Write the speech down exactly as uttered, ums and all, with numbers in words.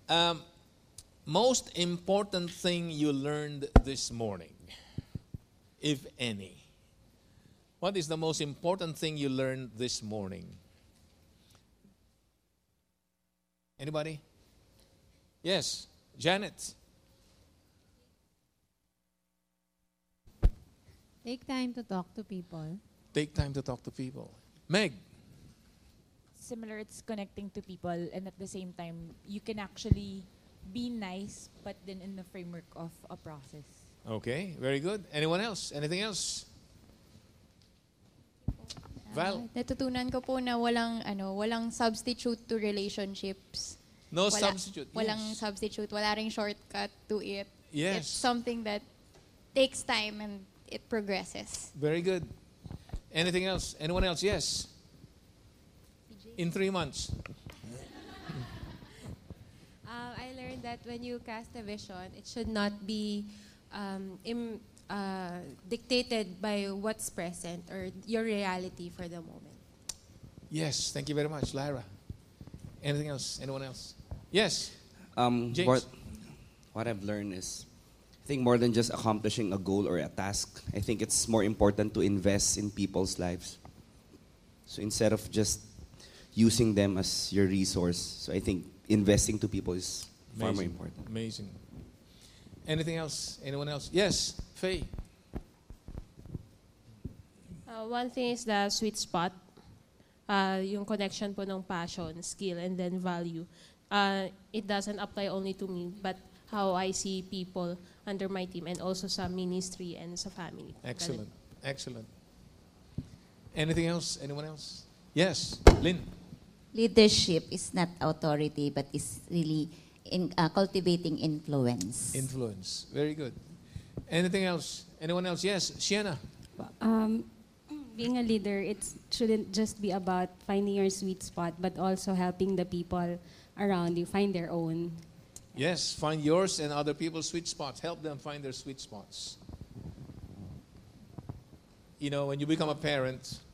Um, most important thing you learned this morning, if any. What is the most important thing you learned this morning? Anybody? Yes, Janet. Take time to talk to people. Take time to talk to people. Meg. Similar, it's connecting to people, and at the same time, you can actually be nice, but then in the framework of a process. Okay, very good. Anyone else? Anything else? Val? Ah, natutunan ko po na walang ano, walang substitute to relationships. No Wala, substitute. Walang Yes. substitute, wala ring shortcut to it. Yes. It's something that takes time and it progresses. Very good. Anything else? Anyone else? Yes. In three months. Uh, I learned that when you cast a vision, it should not be um, im, uh, dictated by what's present or your reality for the moment. Yes. Thank you very much, Lyra. Anything else? Anyone else? Yes. Um, James. What, what I've learned is, I think more than just accomplishing a goal or a task, I think it's more important to invest in people's lives. So instead of just using them as your resource, so I think investing to people is far more Amazing. important. Amazing. Anything else? Anyone else? Yes, Faye. Uh, one thing is the sweet spot. Uh, yung connection po ng passion, skill, and then value. Uh, it doesn't apply only to me, but how I see people under my team and also sa ministry and sa family. Excellent. Excellent. Anything else? Anyone else? Yes, Lynn. Leadership is not authority, but is really in uh, cultivating influence. Influence. Very good. Anything else? Anyone else? Yes, Sienna. Um, being a leader, it shouldn't just be about finding your sweet spot, but also helping the people around you find their own. Yes, find yours and other people's sweet spots. Help them find their sweet spots. You know, when you become a parent,